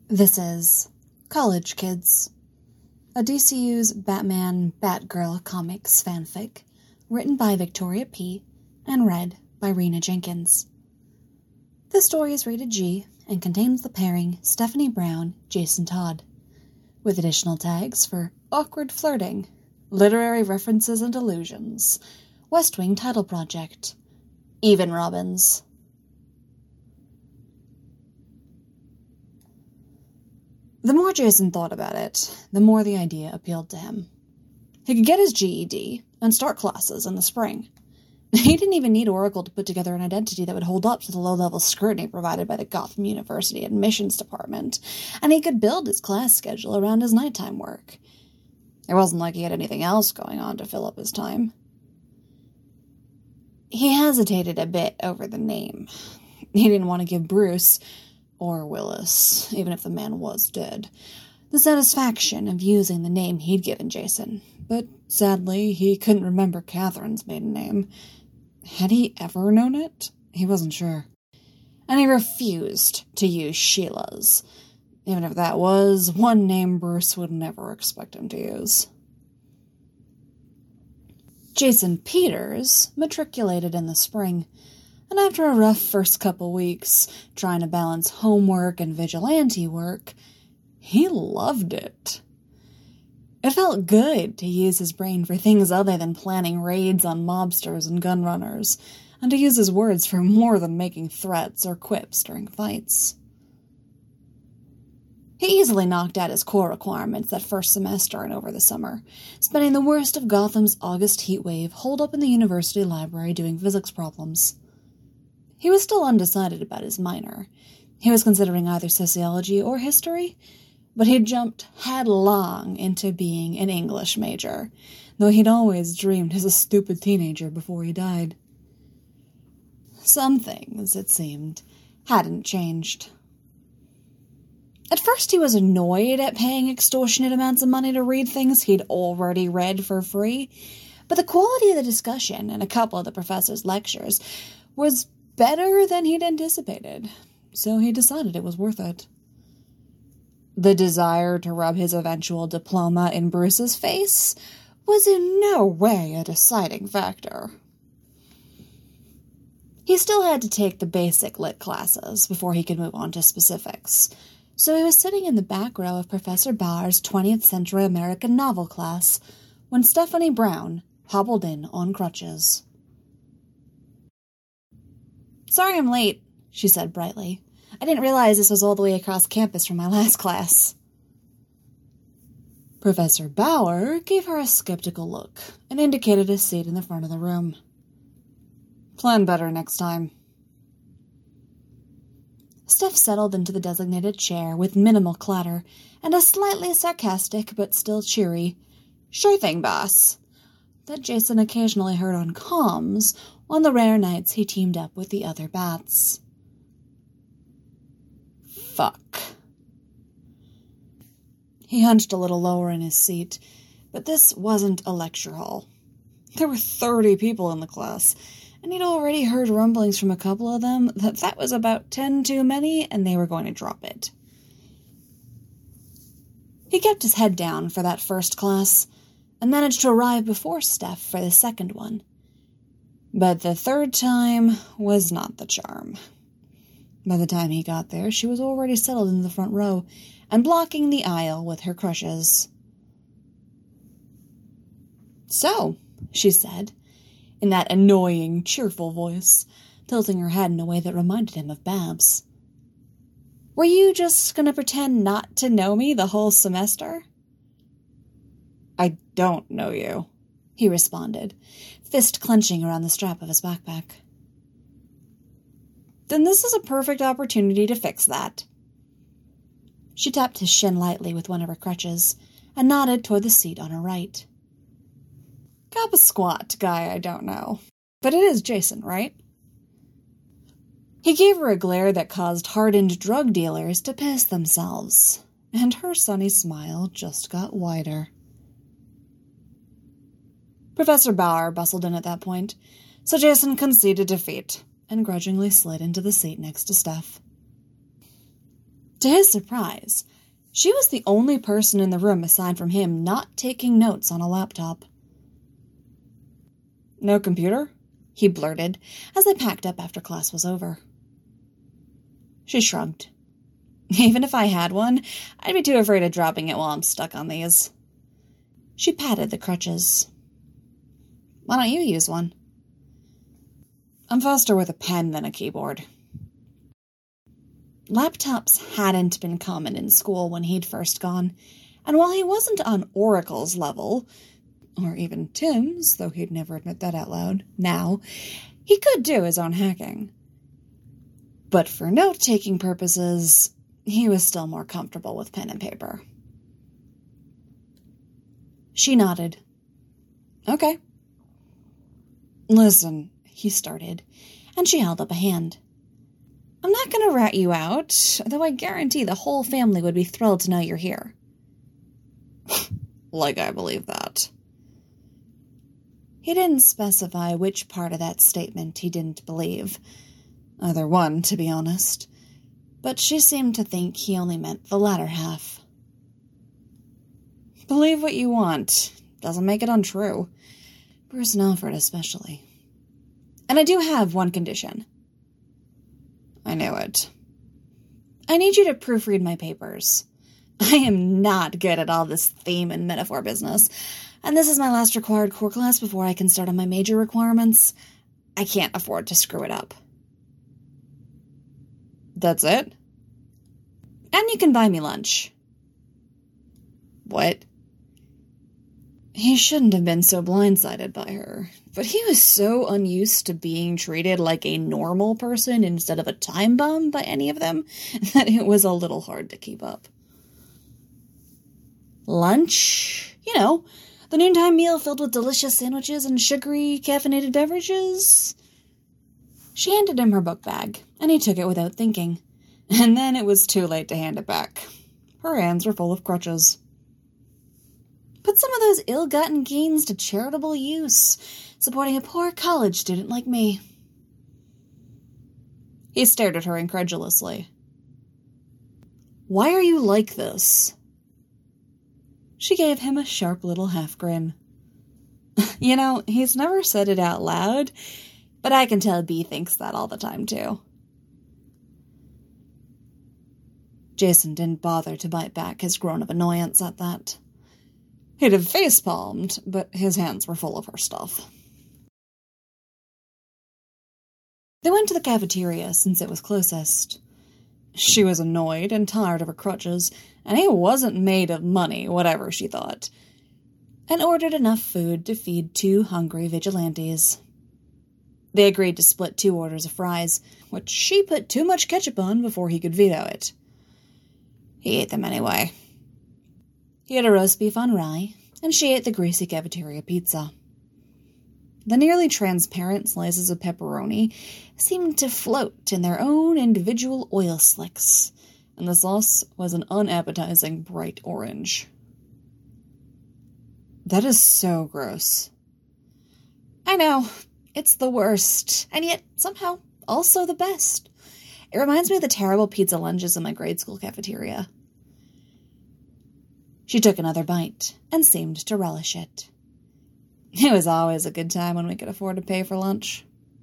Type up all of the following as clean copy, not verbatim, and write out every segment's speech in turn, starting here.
This is College Kids, a DCU's Batman Batgirl comics fanfic, written by Victoria P. and read by Rena Jenkins. This story is rated G and contains the pairing Stephanie Brown, Jason Todd, with additional tags for awkward flirting, literary references and allusions, West Wing title project, even Robins. The more Jason thought about it, the more the idea appealed to him. He could get his GED and start classes in the spring. He didn't even need Oracle to put together an identity that would hold up to the low-level scrutiny provided by the Gotham University admissions department, and he could build his class schedule around his nighttime work. It wasn't like he had anything else going on to fill up his time. He hesitated a bit over the name. He didn't want to give Bruce, or Willis, even if the man was dead, the satisfaction of using the name he'd given Jason. But sadly, he couldn't remember Catherine's maiden name. Had he ever known it? He wasn't sure. And he refused to use Sheila's, even if that was one name Bruce would never expect him to use. Jason Peters matriculated in the spring, and after a rough first couple weeks trying to balance homework and vigilante work, he loved it. It felt good to use his brain for things other than planning raids on mobsters and gun runners, and to use his words for more than making threats or quips during fights. He easily knocked out his core requirements that first semester and over the summer, spending the worst of Gotham's August heatwave holed up in the university library doing physics problems. He was still undecided about his minor. He was considering either sociology or history, but he'd jumped headlong into being an English major, though he'd always dreamed as a stupid teenager before he died. Some things, it seemed, hadn't changed. At first he was annoyed at paying extortionate amounts of money to read things he'd already read for free, but the quality of the discussion in a couple of the professor's lectures was better than he'd anticipated, so he decided it was worth it. The desire to rub his eventual diploma in Bruce's face was in no way a deciding factor. He still had to take the basic lit classes before he could move on to specifics, so he was sitting in the back row of Professor Bauer's 20th Century American novel class when Stephanie Brown hobbled in on crutches. "Sorry I'm late," she said brightly. "I didn't realize this was all the way across campus from my last class." Professor Bauer gave her a skeptical look and indicated a seat in the front of the room. "Plan better next time." Steph settled into the designated chair with minimal clatter and a slightly sarcastic but still cheery, "Sure thing, boss," that Jason occasionally heard on comms on the rare nights he teamed up with the other bats. Fuck. He hunched a little lower in his seat, but this wasn't a lecture hall. There were 30 people in the class, and he'd already heard rumblings from a couple of them that was about 10 too many and they were going to drop it. He kept his head down for that first class and managed to arrive before Steph for the second one. But the third time was not the charm. By the time he got there, she was already settled in the front row and blocking the aisle with her crushes. "So," she said, in that annoying, cheerful voice, tilting her head in a way that reminded him of Babs. "Were you just going to pretend not to know me the whole semester?" "I don't know you," he responded, fist clenching around the strap of his backpack. "Then this is a perfect opportunity to fix that." She tapped his shin lightly with one of her crutches and nodded toward the seat on her right. "Cop a squat, guy I don't know. But it is Jason, right?" He gave her a glare that caused hardened drug dealers to piss themselves, and her sunny smile just got wider. Professor Bauer bustled in at that point, so Jason conceded defeat and grudgingly slid into the seat next to Steph. To his surprise, she was the only person in the room aside from him not taking notes on a laptop. "No computer?" he blurted as they packed up after class was over. She shrugged. "Even if I had one, I'd be too afraid of dropping it while I'm stuck on these." She patted the crutches. "Why don't you use one?" "I'm faster with a pen than a keyboard." Laptops hadn't been common in school when he'd first gone, and while he wasn't on Oracle's level, or even Tim's, though he'd never admit that out loud, now, he could do his own hacking. But for note-taking purposes, he was still more comfortable with pen and paper. She nodded. "Okay." "Listen," he started, and she held up a hand. "I'm not going to rat you out, though I guarantee the whole family would be thrilled to know you're here." "Like I believe that." He didn't specify which part of that statement he didn't believe. Either one, to be honest. But she seemed to think he only meant the latter half. "Believe what you want. Doesn't make it untrue. Bruce and Alfred especially. And I do have one condition." "I knew it." "I need you to proofread my papers. I am not good at all this theme and metaphor business, and this is my last required core class before I can start on my major requirements. I can't afford to screw it up." "That's it?" "And you can buy me lunch." "What?" He shouldn't have been so blindsided by her, but he was so unused to being treated like a normal person instead of a time bomb by any of them that it was a little hard to keep up. "Lunch? You know, the noontime meal filled with delicious sandwiches and sugary, caffeinated beverages." She handed him her book bag, and he took it without thinking. And then it was too late to hand it back. Her hands were full of crutches. "Put some of those ill-gotten gains to charitable use, supporting a poor college student like me." He stared at her incredulously. "Why are you like this?" She gave him a sharp little half-grin. You know, he's never said it out loud, but I can tell Bea thinks that all the time, too. Jason didn't bother to bite back his groan of annoyance at that. He'd have face-palmed, but his hands were full of her stuff. They went to the cafeteria since it was closest. She was annoyed and tired of her crutches, and he wasn't made of money, whatever she thought, and ordered enough food to feed 2 hungry vigilantes. They agreed to split 2 orders of fries, which she put too much ketchup on before he could veto it. He ate them anyway. He had a roast beef on rye, and she ate the greasy cafeteria pizza. The nearly transparent slices of pepperoni seemed to float in their own individual oil slicks, and the sauce was an unappetizing bright orange. "That is so gross." "I know. It's the worst, and yet somehow also the best. It reminds me of the terrible pizza lunches in my grade school cafeteria." She took another bite and seemed to relish it. It was always a good time when we could afford to pay for lunch.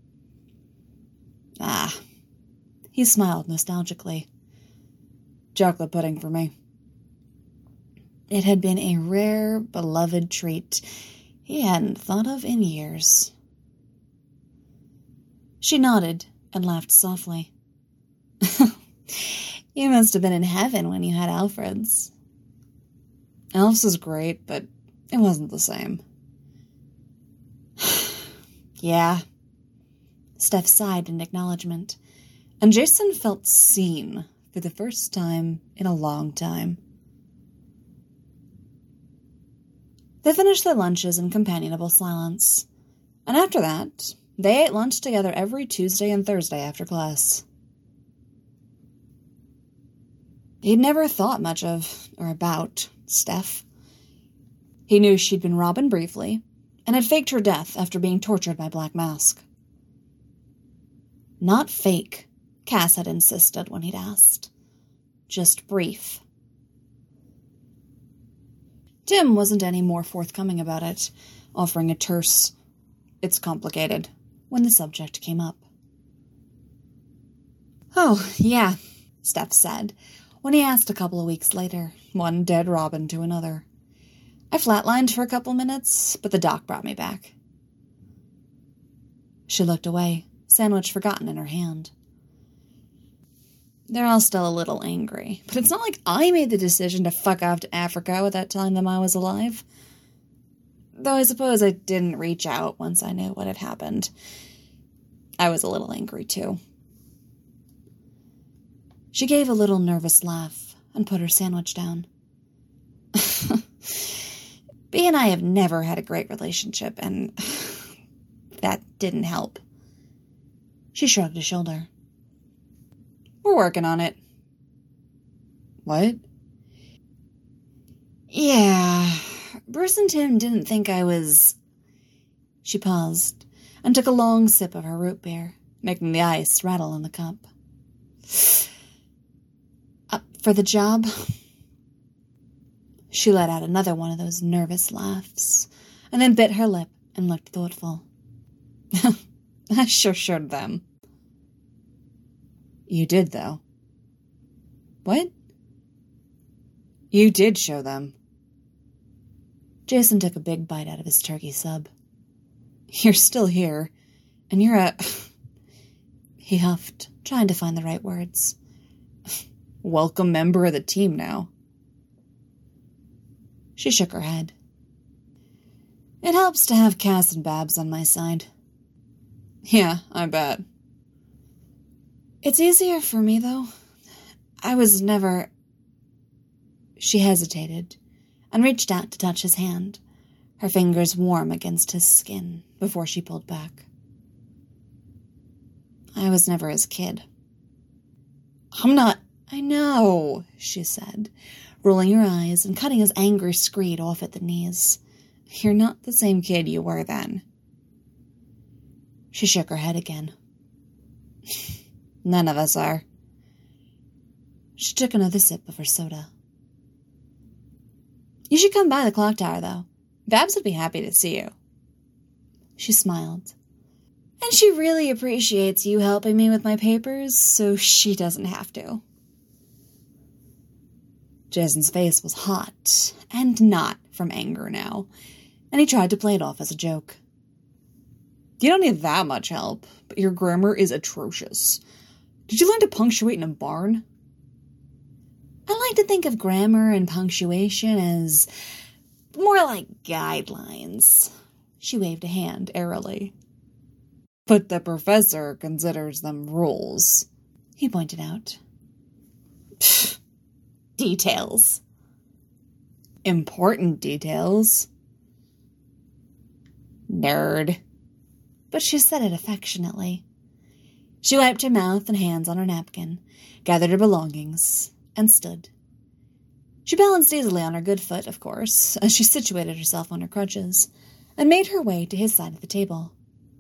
"Ah," he smiled nostalgically. "Chocolate pudding for me." It had been a rare, beloved treat he hadn't thought of in years. She nodded and laughed softly. "You must have been in heaven when you had Alfred's." "Elf's is great, but it wasn't the same." "Yeah." Steph sighed in acknowledgement, and Jason felt seen for the first time in a long time. They finished their lunches in companionable silence, and after that, they ate lunch together every Tuesday and Thursday after class. He'd never thought much of, or about, Steph. He knew she'd been Robin briefly, and had faked her death after being tortured by Black Mask. Not fake, Cass had insisted when he'd asked. just brief. Tim wasn't any more forthcoming about it, offering a terse, "It's complicated," when the subject came up. "Oh, yeah," Steph said, when he asked a couple of weeks later, one dead robin to another. "I flatlined for a couple minutes, but the doc brought me back." She looked away, sandwich forgotten in her hand. "They're all still a little angry, but it's not like I made the decision to fuck off to Africa without telling them I was alive. Though I suppose I didn't reach out once I knew what had happened. I was a little angry, too." She gave a little nervous laugh and put her sandwich down. "B and I have never had a great relationship, and that didn't help." She shrugged a shoulder. "We're working on it." "What?" "Yeah, Bruce and Tim didn't think I was..." She paused and took a long sip of her root beer, making the ice rattle in the cup. "Up for the job?" She let out another one of those nervous laughs, and then bit her lip and looked thoughtful. "I sure showed them." "You did, though." "What?" "You did show them." Jason took a big bite out of his turkey sub. "You're still here, and you're a..." He huffed, trying to find the right words. "Welcome member of the team now." She shook her head. "It helps to have Cass and Babs on my side." "Yeah, I bet." "It's easier for me, though. I was never..." She hesitated and reached out to touch his hand, her fingers warm against his skin, before she pulled back. "I was never his kid." "I'm not..." "I know," she said, rolling her eyes and cutting his angry screed off at the knees. "You're not the same kid you were then." She shook her head again. "None of us are." She took another sip of her soda. "You should come by the clock tower, though. Babs would be happy to see you." She smiled. "And she really appreciates you helping me with my papers, so she doesn't have to." Jason's face was hot, and not from anger now, and he tried to play it off as a joke. "You don't need that much help, but your grammar is atrocious. Did you learn to punctuate in a barn?" "I like to think of grammar and punctuation as more like guidelines." She waved a hand airily. "But the professor considers them rules," he pointed out. "Pfft, details." "Important details." "Nerd." But she said it affectionately. She wiped her mouth and hands on her napkin, gathered her belongings, and stood. She balanced easily on her good foot, of course, as she situated herself on her crutches, and made her way to his side of the table.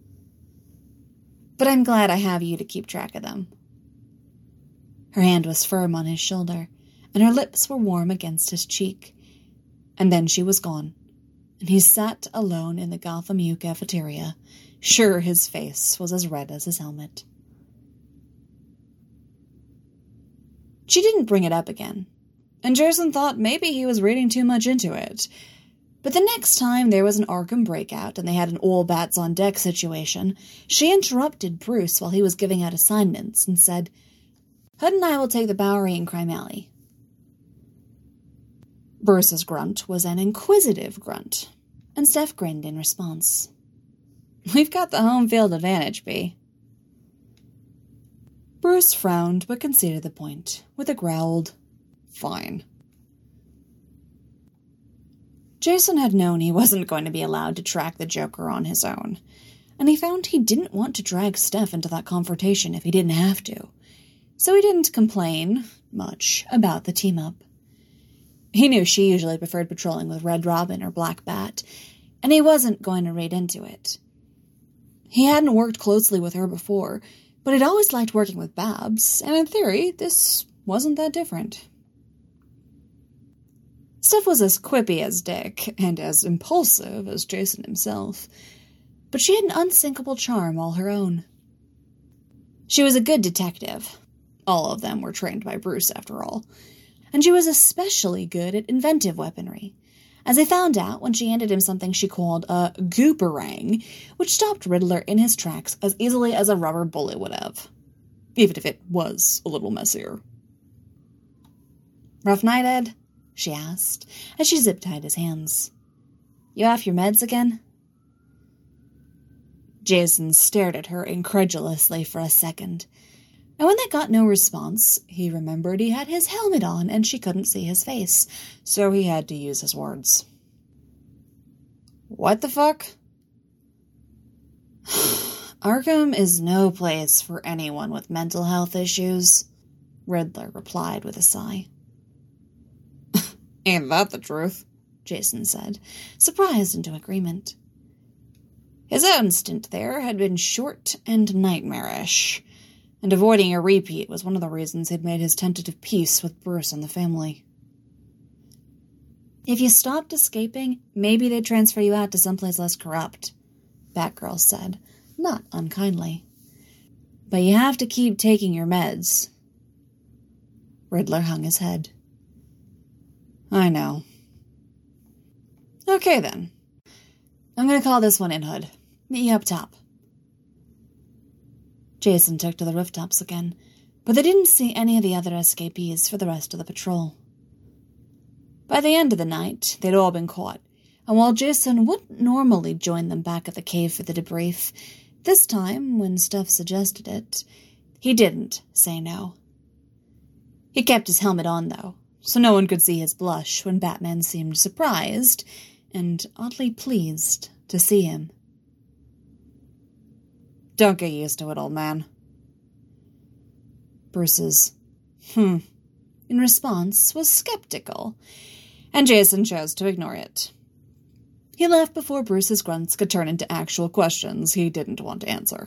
"But I'm glad I have you to keep track of them." Her hand was firm on his shoulder, and her lips were warm against his cheek. And then she was gone, and he sat alone in the Gotham U cafeteria, sure his face was as red as his helmet. She didn't bring it up again, and Jason thought maybe he was reading too much into it. But the next time there was an Arkham breakout and they had an all-bats-on-deck situation, she interrupted Bruce while he was giving out assignments and said, "Hood and I will take the Bowery and Crime Alley." Bruce's grunt was an inquisitive grunt, and Steph grinned in response. "We've got the home field advantage, B." Bruce frowned but conceded the point, with a growled, "Fine." Jason had known he wasn't going to be allowed to track the Joker on his own, and he found he didn't want to drag Steph into that confrontation if he didn't have to, so he didn't complain much about the team-up. He knew she usually preferred patrolling with Red Robin or Black Bat, and he wasn't going to read into it. He hadn't worked closely with her before, but he'd always liked working with Babs, and in theory, this wasn't that different. Steph was as quippy as Dick, and as impulsive as Jason himself, but she had an unsinkable charm all her own. She was a good detective. All of them were trained by Bruce, after all. And she was especially good at inventive weaponry, as they found out when she handed him something she called a gooperang, which stopped Riddler in his tracks as easily as a rubber bullet would have, even if it was a little messier. "Rough night, Ed?" she asked, as she zip-tied his hands. "You off your meds again?" Jason stared at her incredulously for a second, and when they got no response, he remembered he had his helmet on and she couldn't see his face, so he had to use his words. "What the fuck?" "Arkham is no place for anyone with mental health issues," Riddler replied with a sigh. "Ain't that the truth?" Jason said, surprised into agreement. His own stint there had been short and nightmarish, and avoiding a repeat was one of the reasons he'd made his tentative peace with Bruce and the family. "If you stopped escaping, maybe they'd transfer you out to someplace less corrupt," Batgirl said, not unkindly. "But you have to keep taking your meds." Riddler hung his head. "I know. Okay, then. I'm going to call this one in, Hood. Meet you up top." Jason took to the rooftops again, but they didn't see any of the other escapees for the rest of the patrol. By the end of the night, they'd all been caught, and while Jason wouldn't normally join them back at the cave for the debrief, this time, when Steph suggested it, he didn't say no. He kept his helmet on, though, so no one could see his blush when Batman seemed surprised and oddly pleased to see him. "Don't get used to it, old man." Bruce's in response was skeptical, and Jason chose to ignore it. He left before Bruce's grunts could turn into actual questions he didn't want to answer.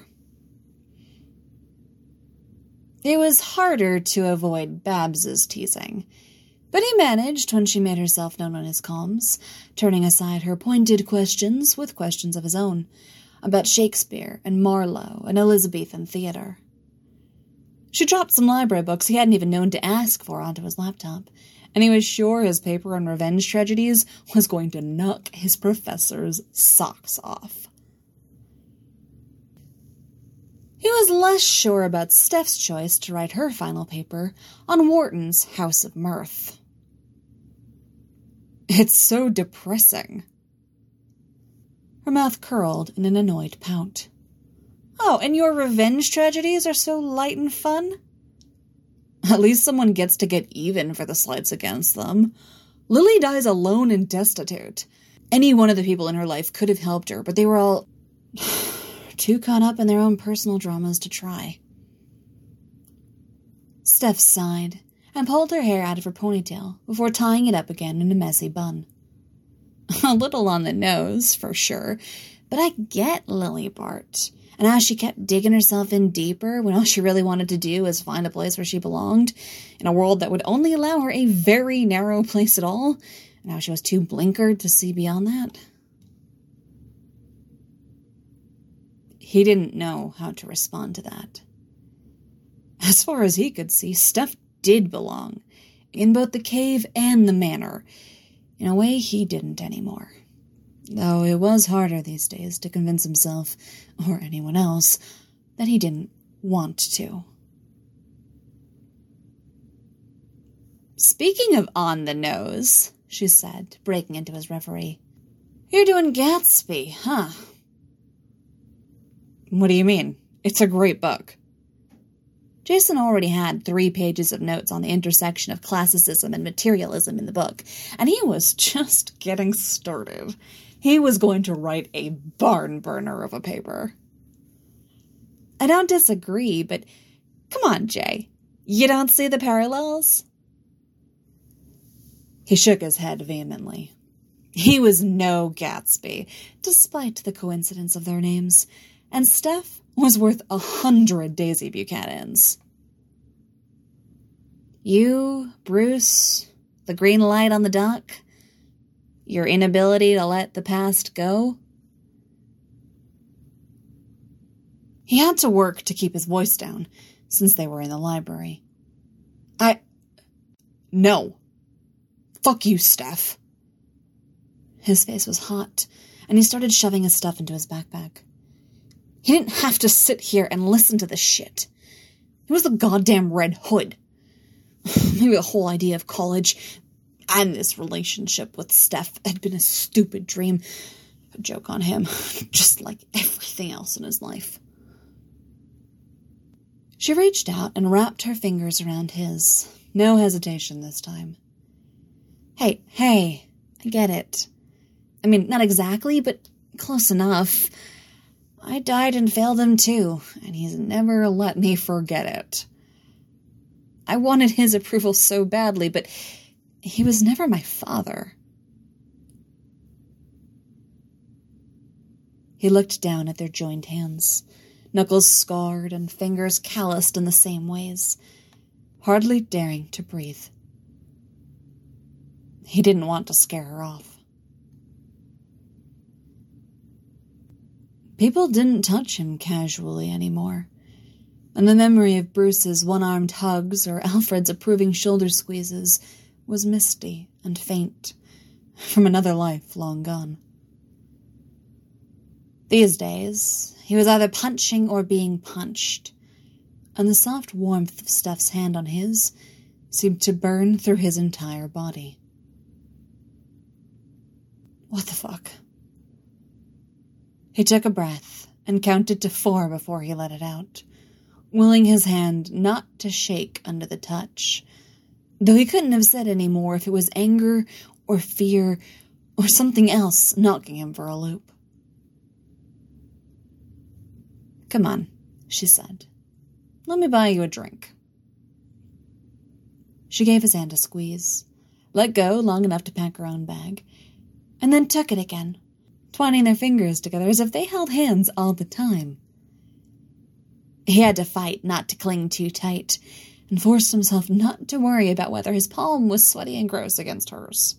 It was harder to avoid Babs's teasing, but he managed when she made herself known on his comms, turning aside her pointed questions with questions of his own, about Shakespeare and Marlowe and Elizabethan theater. She dropped some library books he hadn't even known to ask for onto his laptop, and he was sure his paper on revenge tragedies was going to knock his professor's socks off. He was less sure about Steph's choice to write her final paper on Wharton's House of Mirth. "It's so depressing." Her mouth curled in an annoyed pout. "Oh, and your revenge tragedies are so light and fun?" "At least someone gets to get even for the slights against them. Lily dies alone and destitute. Any one of the people in her life could have helped her, but they were all too caught up in their own personal dramas to try." Steph sighed and pulled her hair out of her ponytail before tying it up again in a messy bun. "A little on the nose, for sure, but I get Lily Bart, and how she kept digging herself in deeper when all she really wanted to do was find a place where she belonged, in a world that would only allow her a very narrow place at all, and how she was too blinkered to see beyond that." He didn't know how to respond to that. As far as he could see, Steph did belong, in both the cave and the manor. In a way, he didn't anymore. Though it was harder these days to convince himself, or anyone else, that he didn't want to. "Speaking of on the nose," she said, breaking into his reverie, "you're doing Gatsby, huh?" "What do you mean? It's a great book." Jason already had 3 pages of notes on the intersection of classicism and materialism in the book, and he was just getting started. He was going to write a barn burner of a paper. "I don't disagree, but come on, Jay. You don't see the parallels?" He shook his head vehemently. He was no Gatsby, despite the coincidence of their names, and Steph was worth 100 Daisy Buchanans. You, Bruce, the green light on the dock, your inability to let the past go. He had to work to keep his voice down, since they were in the library. No. Fuck you, Steph. His face was hot, and he started shoving his stuff into his backpack. He didn't have to sit here and listen to this shit. He was the goddamn Red Hood. Maybe the whole idea of college and this relationship with Steph had been a stupid dream. A joke on him, just like everything else in his life. She reached out and wrapped her fingers around his. No hesitation this time. Hey, I get it. I mean, not exactly, but close enough. I died and failed him too, and he's never let me forget it. I wanted his approval so badly, but he was never my father. He looked down at their joined hands, knuckles scarred and fingers calloused in the same ways, hardly daring to breathe. He didn't want to scare her off. People didn't touch him casually anymore, and the memory of Bruce's one-armed hugs or Alfred's approving shoulder squeezes was misty and faint from another life long gone. These days, he was either punching or being punched, and the soft warmth of Steph's hand on his seemed to burn through his entire body. What the fuck? He took a breath and counted to 4 before he let it out, willing his hand not to shake under the touch, though he couldn't have said any more if it was anger or fear or something else knocking him for a loop. Come on, she said. Let me buy you a drink. She gave his hand a squeeze, let go long enough to pack her own bag, and then took it again, twining their fingers together as if they held hands all the time. He had to fight not to cling too tight, and forced himself not to worry about whether his palm was sweaty and gross against hers.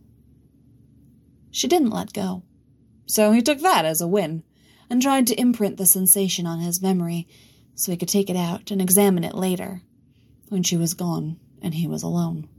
She didn't let go, so he took that as a win, and tried to imprint the sensation on his memory so he could take it out and examine it later, when she was gone and he was alone.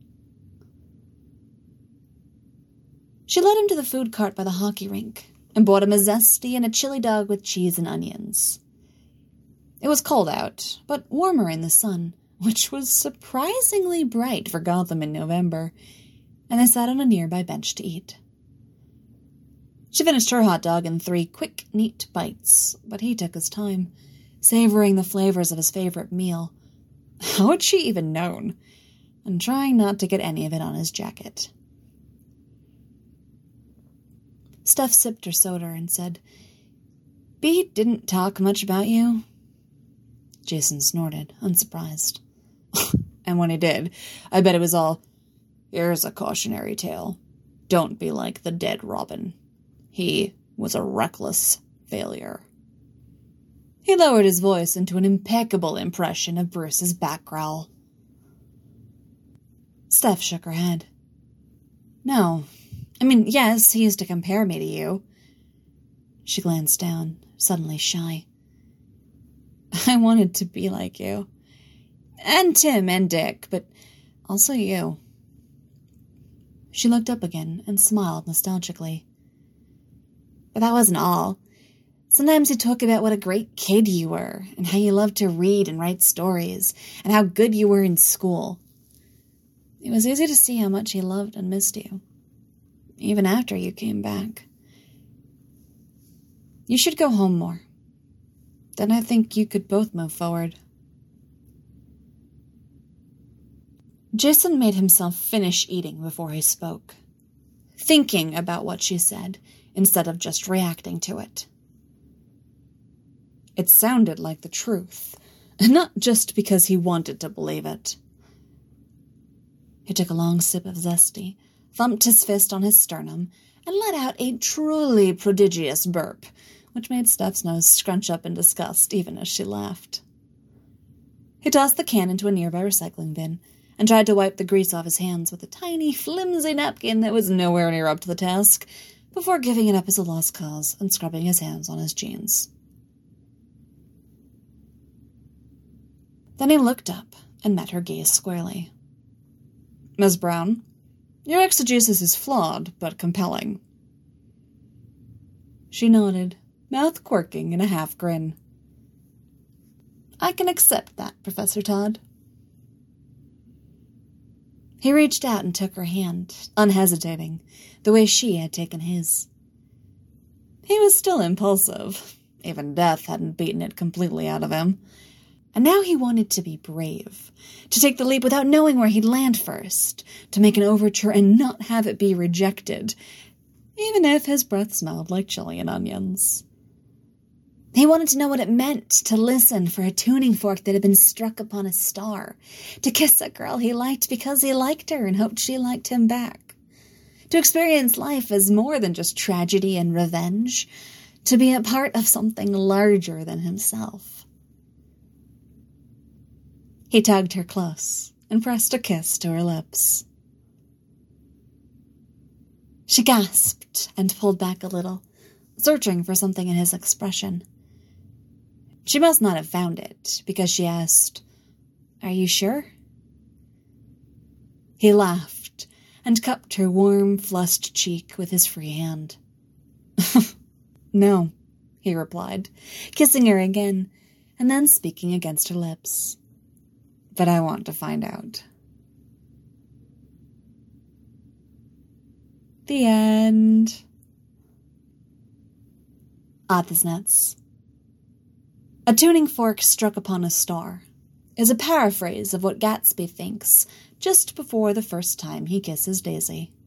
She led him to the food cart by the hockey rink and bought him a zesty and a chili dog with cheese and onions. It was cold out, but warmer in the sun, which was surprisingly bright for Gotham in November, and they sat on a nearby bench to eat. She finished her hot dog in 3 quick, neat bites, but he took his time, savoring the flavors of his favorite meal. How had she even known? And trying not to get any of it on his jacket. Steph sipped her soda and said, "B didn't talk much about you?" Jason snorted, unsurprised. And when he did, I bet it was all, "Here's a cautionary tale. Don't be like the dead Robin. He was a reckless failure." He lowered his voice into an impeccable impression of Bruce's back growl. Steph shook her head. "No. I mean, yes, he used to compare me to you." She glanced down, suddenly shy. "I wanted to be like you. And Tim and Dick, but also you." She looked up again and smiled nostalgically. "But that wasn't all. Sometimes you talk about what a great kid you were, and how you loved to read and write stories, and how good you were in school. It was easy to see how much he loved and missed you, even after you came back. You should go home more. Then I think you could both move forward." Jason made himself finish eating before he spoke, thinking about what she said instead of just reacting to it. It sounded like the truth, and not just because he wanted to believe it. He took a long sip of zesty, thumped his fist on his sternum, and let out a truly prodigious burp, which made Steph's nose scrunch up in disgust even as she laughed. He tossed the can into a nearby recycling bin and tried to wipe the grease off his hands with a tiny, flimsy napkin that was nowhere near up to the task, before giving it up as a lost cause and scrubbing his hands on his jeans. Then he looked up and met her gaze squarely. "Miss Brown, your exegesis is flawed, but compelling." She nodded, mouth quirking in a half-grin. "I can accept that, Professor Todd." He reached out and took her hand, unhesitating, the way she had taken his. He was still impulsive. Even death hadn't beaten it completely out of him. And now he wanted to be brave, to take the leap without knowing where he'd land first, to make an overture and not have it be rejected, even if his breath smelled like chili and onions. He wanted to know what it meant to listen for a tuning fork that had been struck upon a star, to kiss a girl he liked because he liked her and hoped she liked him back, to experience life as more than just tragedy and revenge, to be a part of something larger than himself. He tugged her close and pressed a kiss to her lips. She gasped and pulled back a little, searching for something in his expression. She must not have found it, because she asked, "Are you sure?" He laughed and cupped her warm, flushed cheek with his free hand. "No," he replied, kissing her again, and then speaking against her lips. "But I want to find out." The end. Adesnets. A tuning fork struck upon a star is a paraphrase of what Gatsby thinks just before the first time he kisses Daisy.